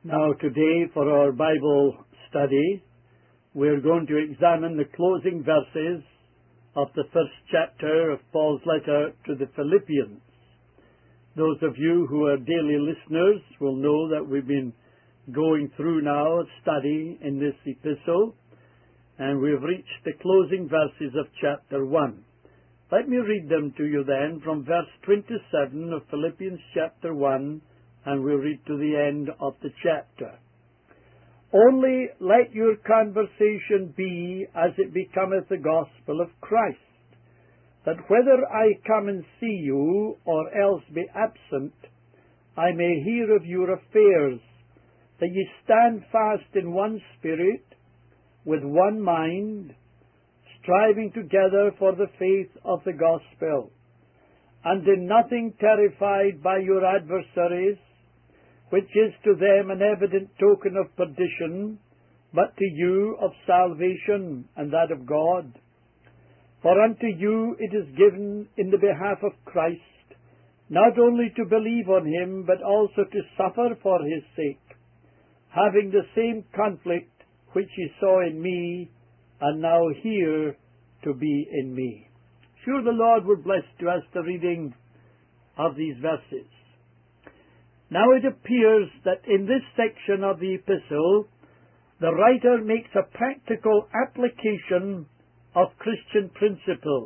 Now today for our Bible study, we're going to examine the closing verses of the first chapter of Paul's letter to the Philippians. Those of you who are daily listeners will know that we've been going through now a study in this epistle, and we've reached the closing verses of chapter 1. Let me read them to you then from verse 27 of Philippians chapter 1, and we'll read to the end of the chapter. Only let your conversation be as it becometh the gospel of Christ, that whether I come and see you, or else be absent, I may hear of your affairs, that ye stand fast in one spirit, with one mind, striving together for the faith of the gospel, and in nothing terrified by your adversaries, which is to them an evident token of perdition, but to you of salvation, and that of God. For unto you it is given in the behalf of Christ, not only to believe on him, but also to suffer for his sake, having the same conflict which ye saw in me, and now hear to be in me. Sure, the Lord will bless to us the reading of these verses. Now it appears that in this section of the epistle, the writer makes a practical application of Christian principles.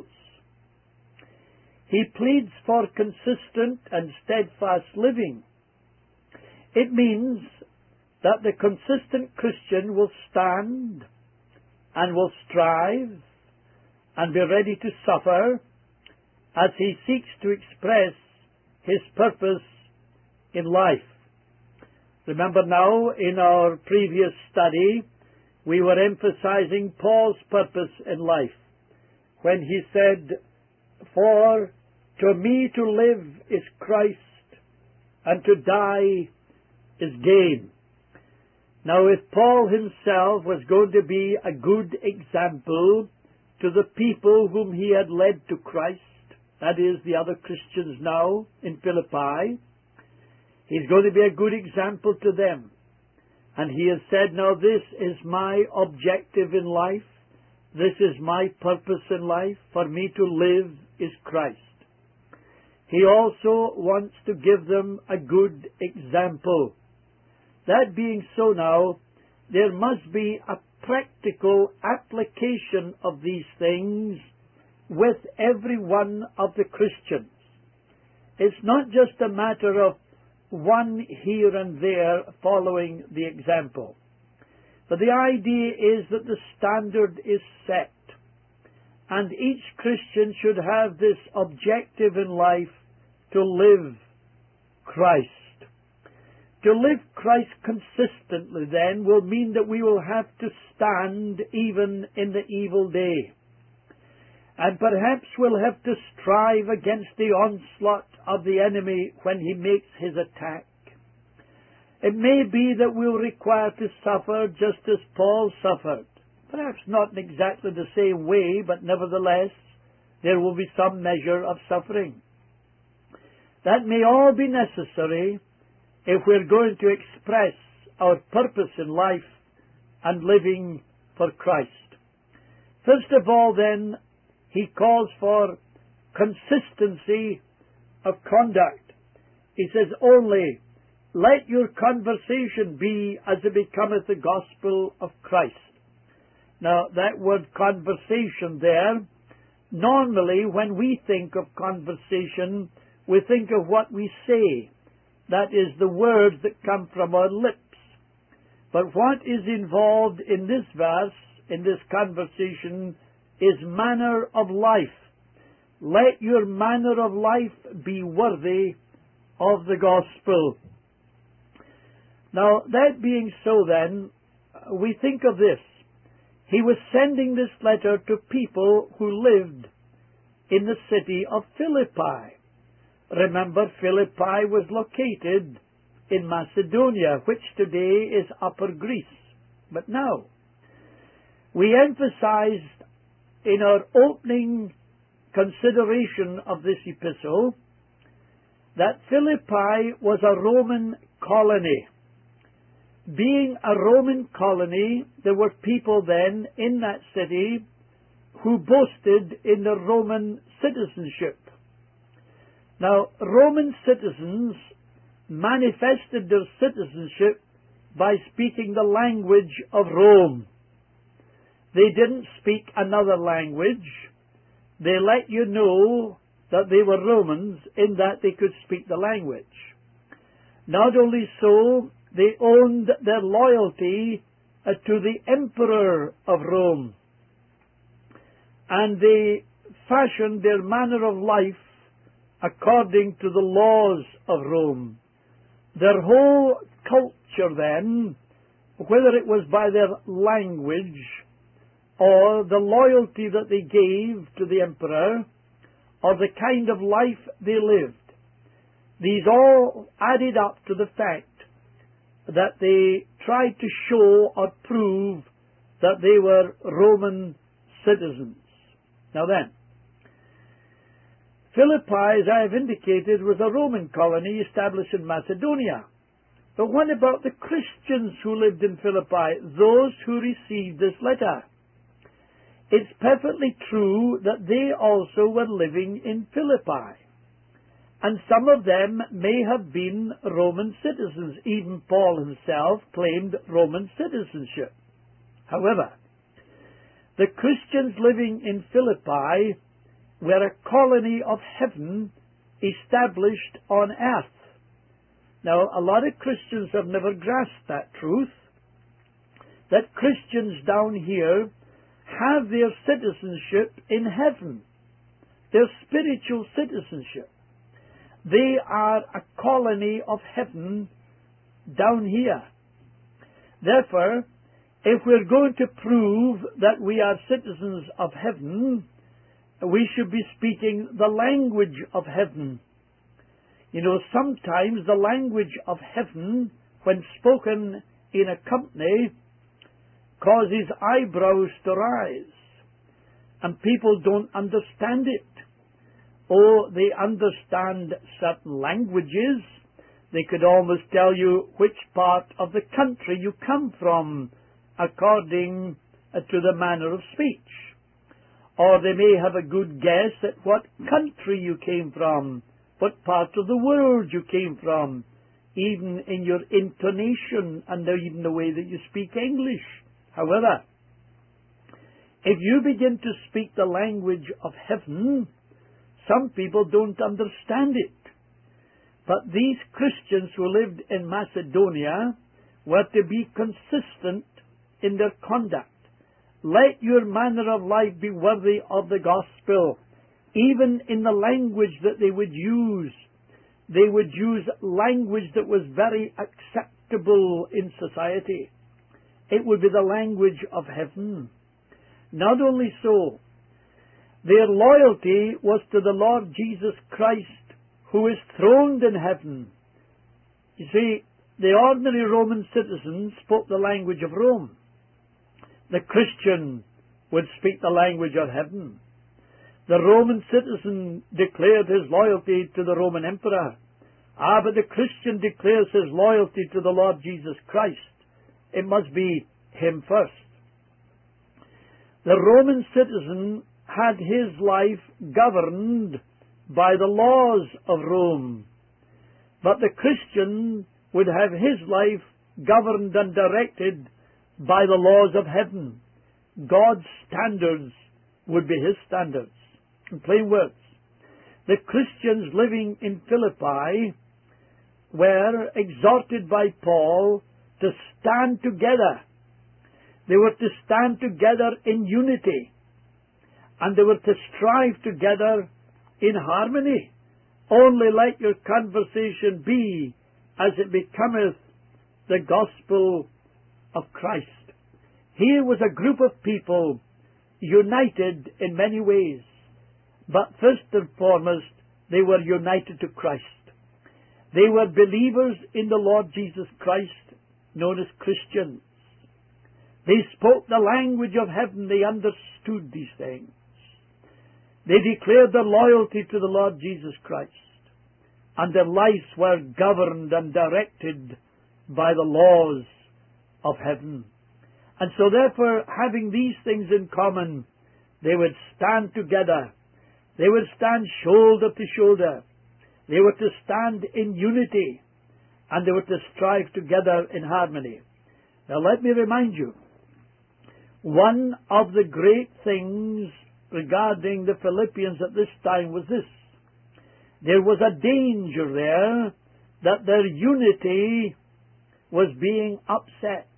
He pleads for consistent and steadfast living. It means that the consistent Christian will stand and will strive and be ready to suffer as he seeks to express his purpose in life. Remember now, in our previous study, we were emphasizing Paul's purpose in life when he said, "For to me to live is Christ, and to die is gain." Now, if Paul himself was going to be a good example to the people whom he had led to Christ, that is, the other Christians now in Philippi, he's going to be a good example to them. And he has said, now this is my objective in life. This is my purpose in life. For me to live is Christ. He also wants to give them a good example. That being so now, there must be a practical application of these things with every one of the Christians. It's not just a matter of one here and there following the example. But the idea is that the standard is set, and each Christian should have this objective in life to live Christ. To live Christ consistently, then, will mean that we will have to stand even in the evil day. And perhaps we'll have to strive against the onslaught of the enemy when he makes his attack. It may be that we'll require to suffer just as Paul suffered. Perhaps not in exactly the same way, but nevertheless, there will be some measure of suffering. That may all be necessary if we're going to express our purpose in life and living for Christ. First of all, then, he calls for consistency of conduct. He says, only let your conversation be as it becometh the gospel of Christ. Now, that word conversation there, normally when we think of conversation, we think of what we say. That is, the words that come from our lips. But what is involved in this verse, in this conversation, is manner of life. Let your manner of life be worthy of the gospel. Now, that being so then, we think of this. He was sending this letter to people who lived in the city of Philippi. Remember, Philippi was located in Macedonia, which today is Upper Greece. But now, we emphasized in our opening consideration of this epistle that Philippi was a Roman colony. being a Roman colony, there were people then in that city who boasted in their Roman citizenship. Now, Roman citizens manifested their citizenship by speaking the language of Rome. They didn't speak another language. They let you know that they were Romans in that they could speak the language. Not only so, they owned their loyalty to the Emperor of Rome. And they fashioned their manner of life according to the laws of Rome. Their whole culture then, whether it was by their language or the loyalty that they gave to the emperor or the kind of life they lived, these all added up to the fact that they tried to show or prove that they were Roman citizens. Now then, Philippi, as I have indicated, was a Roman colony established in Macedonia. But what about the Christians who lived in Philippi, those who received this letter? It's perfectly true that they also were living in Philippi. And some of them may have been Roman citizens. Even Paul himself claimed Roman citizenship. However, the Christians living in Philippi were a colony of heaven established on earth. Now, a lot of Christians have never grasped that truth, that Christians down here have their citizenship in heaven, their spiritual citizenship. They are a colony of heaven down here. Therefore, if we're going to prove that we are citizens of heaven, we should be speaking the language of heaven. You know, sometimes the language of heaven, when spoken in a company, causes eyebrows to rise, and people don't understand it. Oh, they understand certain languages. They could almost tell you which part of the country you come from according to the manner of speech. Or they may have a good guess at what country you came from, what part of the world you came from, even in your intonation and even the way that you speak English. However, if you begin to speak the language of heaven, some people don't understand it. But these Christians who lived in Macedonia were to be consistent in their conduct. Let your manner of life be worthy of the gospel. Even in the language that they would use language that was very acceptable in society. It would be the language of heaven. Not only so, their loyalty was to the Lord Jesus Christ, who is throned in heaven. You see, the ordinary Roman citizen spoke the language of Rome. The Christian would speak the language of heaven. The Roman citizen declared his loyalty to the Roman emperor. But the Christian declares his loyalty to the Lord Jesus Christ. It must be him first. The Roman citizen had his life governed by the laws of Rome. But the Christian would have his life governed and directed by the laws of heaven. God's standards would be his standards. In plain words, the Christians living in Philippi were exhorted by Paul to stand together. They were to stand together in unity, and they were to strive together in harmony. Only let your conversation be as it becometh the gospel of Christ. Here was a group of people united in many ways, but first and foremost, they were united to Christ. They were believers in the Lord Jesus Christ, known as Christians. They spoke the language of heaven. They understood these things. They declared their loyalty to the Lord Jesus Christ, and their lives were governed and directed by the laws of heaven. And so therefore, having these things in common, they would stand together. They would stand shoulder to shoulder. They were to stand in unity, and they were to strive together in harmony. Now let me remind you, one of the great things regarding the Philippians at this time was this. There was a danger there that their unity was being upset.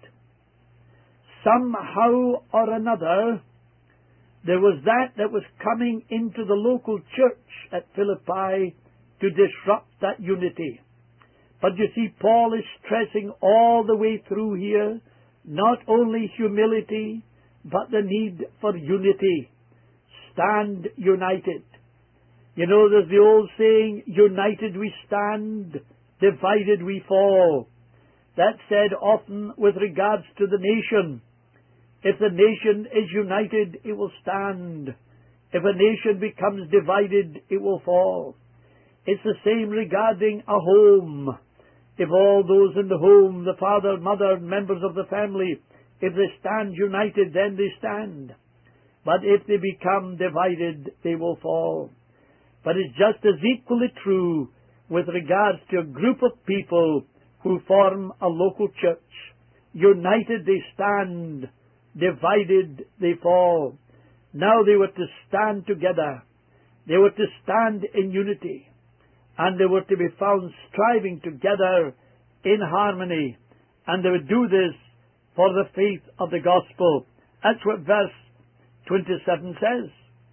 Somehow or another, there was that was coming into the local church at Philippi to disrupt that unity. But you see, Paul is stressing all the way through here, not only humility, but the need for unity. Stand united. You know, there's the old saying, united we stand, divided we fall. That's said often with regards to the nation. If the nation is united, it will stand. If a nation becomes divided, it will fall. It's the same regarding a home. If all those in the home, the father, mother, members of the family, if they stand united, then they stand. But if they become divided, they will fall. But it's just as equally true with regards to a group of people who form a local church. United they stand, divided they fall. Now they were to stand together. They were to stand in unity. And they were to be found striving together in harmony. And they would do this for the faith of the gospel. That's what verse 27 says.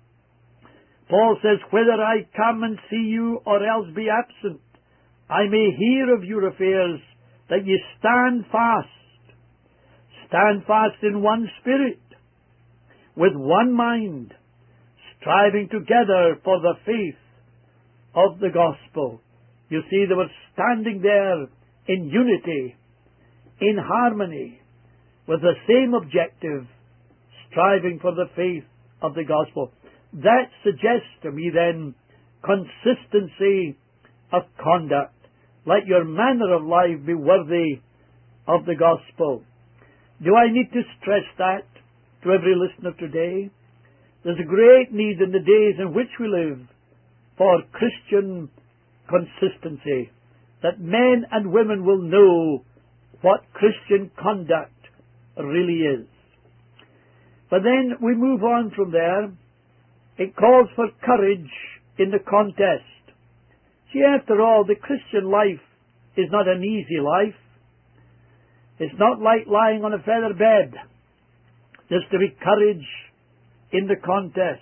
Paul says, whether I come and see you or else be absent, I may hear of your affairs, that ye stand fast. Stand fast in one spirit, with one mind, striving together for the faith of the gospel. You see, they were standing there in unity, in harmony, with the same objective, striving for the faith of the gospel. That suggests to me then consistency of conduct. Let your manner of life be worthy of the gospel. Do I need to stress that to every listener today? There's a great need in the days in which we live for Christian consistency, that men and women will know what Christian conduct really is. But then we move on from there. It calls for courage in the contest. See, after all, the Christian life is not an easy life. It's not like lying on a feather bed. There's to be courage in the contest.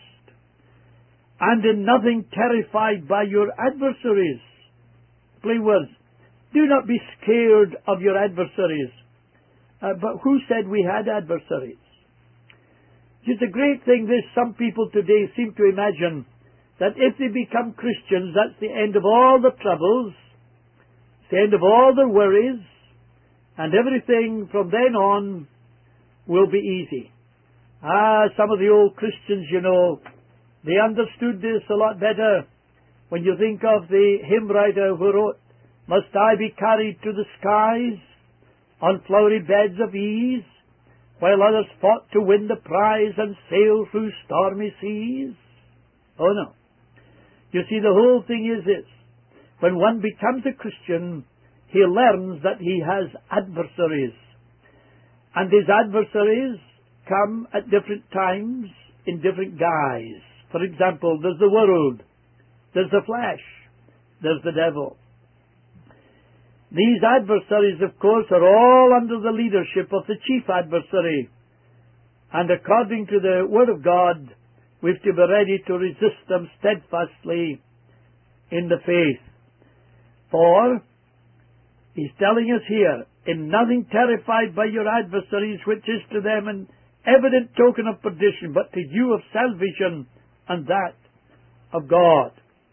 And in nothing terrified by your adversaries. Plain words. Do not be scared of your adversaries. But who said we had adversaries? It's a great thing this. Some people today seem to imagine that if they become Christians, that's the end of all the troubles, it's the end of all the worries, and everything from then on will be easy. Some of the old Christians, you know, they understood this a lot better. When you think of the hymn writer who wrote, must I be carried to the skies on flowery beds of ease, while others fought to win the prize and sail through stormy seas? Oh no. You see, the whole thing is this. When one becomes a Christian, he learns that he has adversaries. And his adversaries come at different times in different guise. For example, there's the world, there's the flesh, there's the devil. These adversaries, of course, are all under the leadership of the chief adversary. And according to the Word of God, we've to be ready to resist them steadfastly in the faith. For, he's telling us here, in nothing terrified by your adversaries, which is to them an evident token of perdition, but to you of salvation, and that of God.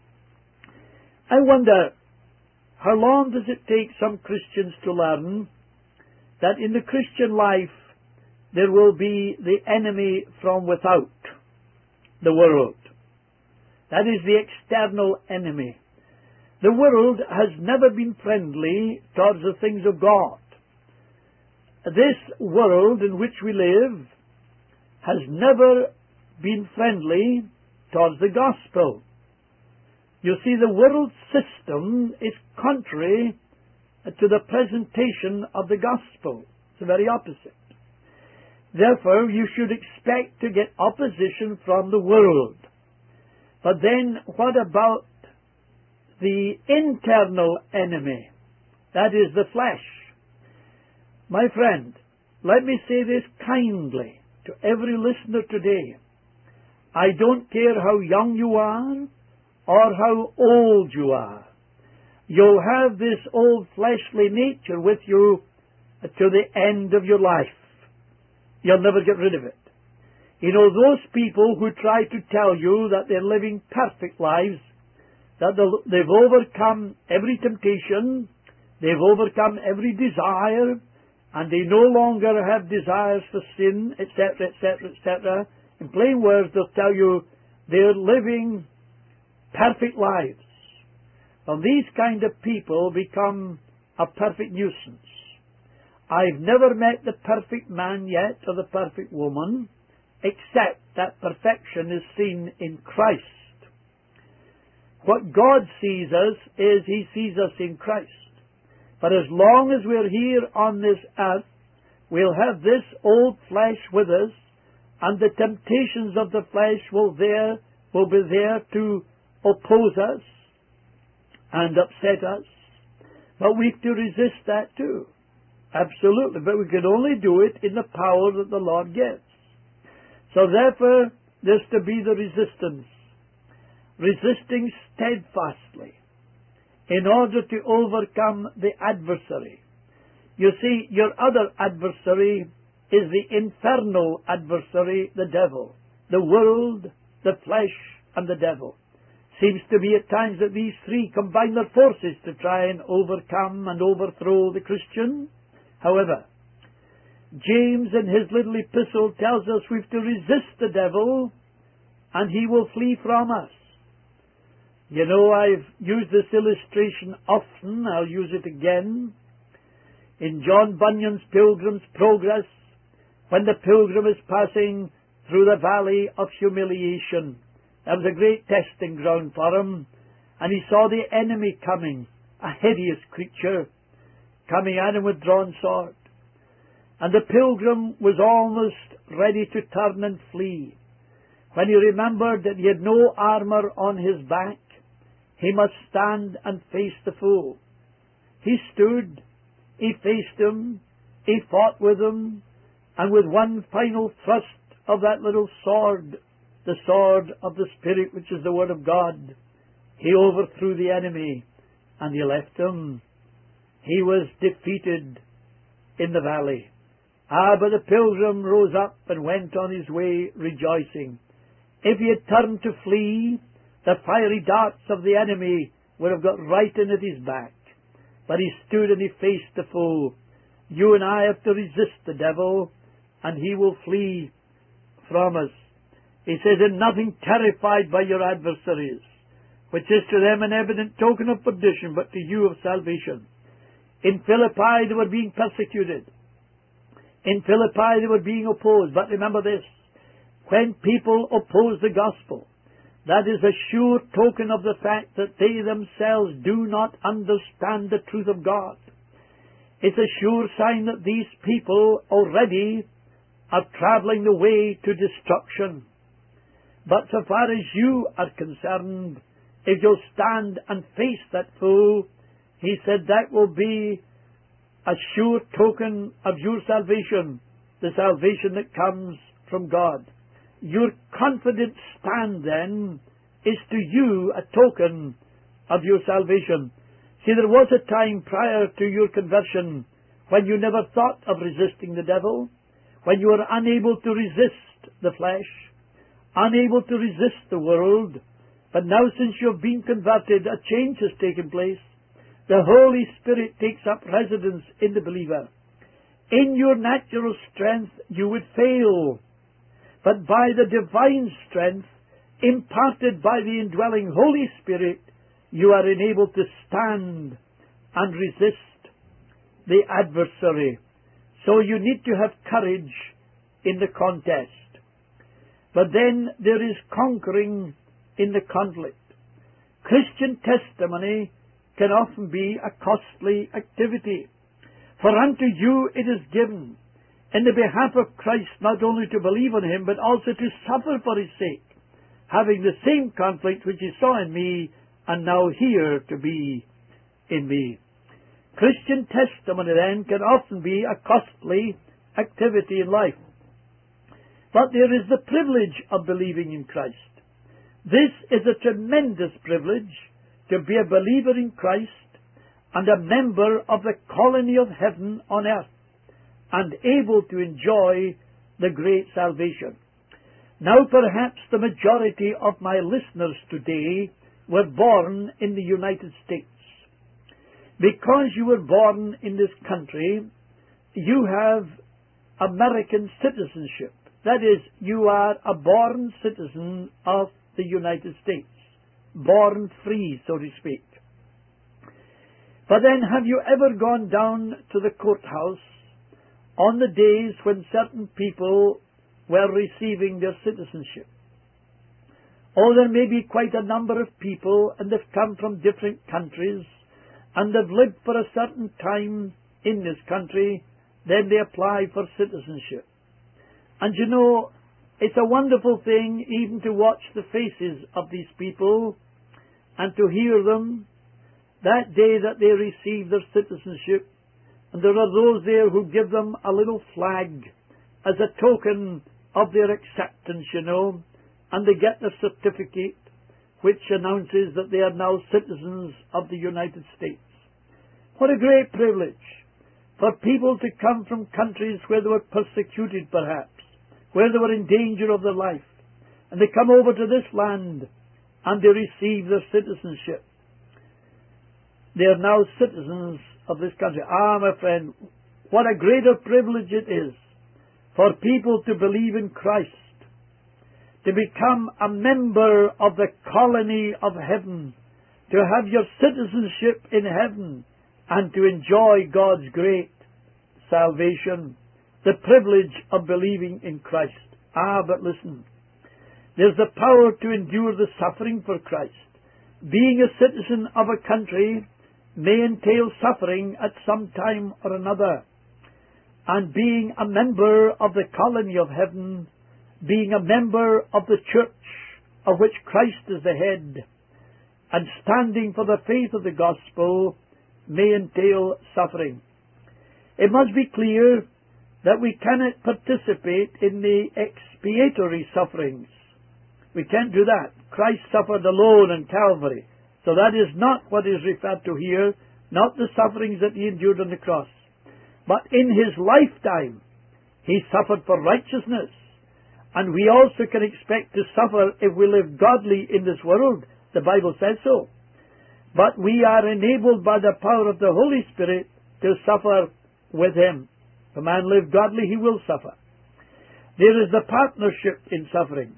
I wonder, how long does it take some Christians to learn that in the Christian life there will be the enemy from without, the world? That is the external enemy. The world has never been friendly towards the things of God. this world in which we live has never been friendly towards the gospel. You see, the world system is contrary to the presentation of the gospel. It's the very opposite. Therefore, you should expect to get opposition from the world. But then, what about the internal enemy? That is the flesh. My friend, let me say this kindly to every listener today. I don't care how young you are or how old you are. You'll have this old fleshly nature with you to the end of your life. You'll never get rid of it. You know, those people who try to tell you that they're living perfect lives, that they've overcome every temptation, they've overcome every desire, and they no longer have desires for sin, etc., etc., etc. In plain words, they'll tell you they're living perfect lives. Well, these kind of people become a perfect nuisance. I've never met the perfect man yet, or the perfect woman, except that perfection is seen in Christ. What God sees us is He sees us in Christ. But as long as we're here on this earth, we'll have this old flesh with us, and the temptations of the flesh will be there to oppose us and upset us. But we've to resist that too. Absolutely. But we can only do it in the power that the Lord gives. So therefore, there's to be the resistance. Resisting steadfastly in order to overcome the adversary. You see, your other adversary is the infernal adversary, the devil. The world, the flesh, and the devil. Seems to be at times that these three combine their forces to try and overcome and overthrow the Christian. However, James in his little epistle tells us we've to resist the devil and he will flee from us. You know, I've used this illustration often. I'll use it again. In John Bunyan's Pilgrim's Progress, when the pilgrim is passing through the valley of humiliation, that was a great testing ground for him, and he saw the enemy coming, a hideous creature, coming at him with drawn sword. And the pilgrim was almost ready to turn and flee, when he remembered that he had no armour on his back. He must stand and face the foe. He stood, he faced him, he fought with him, and with one final thrust of that little sword, the sword of the Spirit, which is the Word of God, he overthrew the enemy, and he left him. He was defeated in the valley. But the pilgrim rose up and went on his way rejoicing. If he had turned to flee, the fiery darts of the enemy would have got right in at his back. But he stood and he faced the foe. You and I have to resist the devil, and he will flee from us. He says, "In nothing terrified by your adversaries, which is to them an evident token of perdition, but to you of salvation." In Philippi they were being persecuted. In Philippi they were being opposed. But remember this, when people oppose the gospel, that is a sure token of the fact that they themselves do not understand the truth of God. It's a sure sign that these people already are traveling the way to destruction. But so far as you are concerned, if you'll stand and face that foe, he said that will be a sure token of your salvation, the salvation that comes from God. Your confident stand, then, is to you a token of your salvation. See, there was a time prior to your conversion when you never thought of resisting the devil, when you were unable to resist the flesh, unable to resist the world. But now, since you have been converted, a change has taken place. The Holy Spirit takes up residence in the believer. In your natural strength, you would fail. But by the divine strength imparted by the indwelling Holy Spirit, you are enabled to stand and resist the adversary. So you need to have courage in the contest. But then there is conquering in the conflict. Christian testimony can often be a costly activity. For unto you it is given, in the behalf of Christ, not only to believe on him, but also to suffer for his sake, having the same conflict which he saw in me, and now here to be in me. Christian testimony then can often be a costly activity in life. But there is the privilege of believing in Christ. This is a tremendous privilege, to be a believer in Christ and a member of the colony of heaven on earth, and able to enjoy the great salvation. Now perhaps the majority of my listeners today were born in the United States. Because you were born in this country, you have American citizenship. That is, you are a born citizen of the United States. Born free, so to speak. But then, have you ever gone down to the courthouse on the days when certain people were receiving their citizenship? Oh, there may be quite a number of people, and they've come from different countries, and they've lived for a certain time in this country, then they apply for citizenship. And you know, it's a wonderful thing even to watch the faces of these people and to hear them that day that they receive their citizenship. And there are those there who give them a little flag as a token of their acceptance, you know, and they get their certificate which announces that they are now citizens of the United States. What a great privilege for people to come from countries where they were persecuted perhaps, where they were in danger of their life, and they come over to this land and they receive their citizenship. They are now citizens of this country. Ah, my friend, what a greater privilege it is for people to believe in Christ, to become a member of the colony of heaven, to have your citizenship in heaven, and to enjoy God's great salvation, the privilege of believing in Christ. Ah, but listen, there's the power to endure the suffering for Christ. Being a citizen of a country may entail suffering at some time or another. And being a member of the colony of heaven, being a member of the church of which Christ is the head, and standing for the faith of the gospel may entail suffering. It must be clear that we cannot participate in the expiatory sufferings. We can't do that. Christ suffered alone on Calvary. So that is not what is referred to here, not the sufferings that he endured on the cross. But in his lifetime, he suffered for righteousness. And we also can expect to suffer if we live godly in this world. The Bible says so. But we are enabled by the power of the Holy Spirit to suffer with him. If a man live godly, he will suffer. There is the partnership in suffering.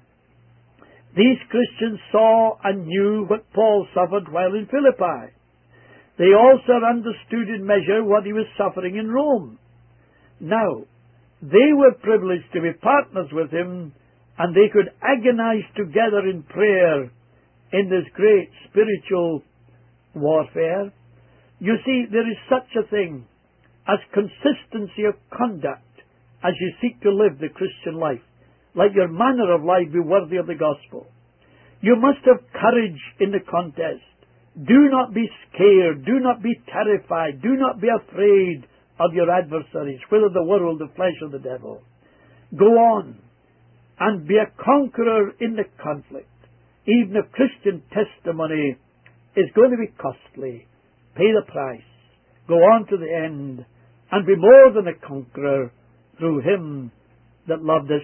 These Christians saw and knew what Paul suffered while in Philippi. They also understood in measure what he was suffering in Rome. Now, they were privileged to be partners with him, and they could agonize together in prayer in this great spiritual warfare. You see, there is such a thing as consistency of conduct as you seek to live the Christian life. Let your manner of life be worthy of the gospel. You must have courage in the contest. Do not be scared. Do not be terrified. Do not be afraid of your adversaries, whether the world, the flesh, or the devil. Go on and be a conqueror in the conflict. Even if Christian testimony is going to be costly, pay the price. Go on to the end and be more than a conqueror through him that loved us.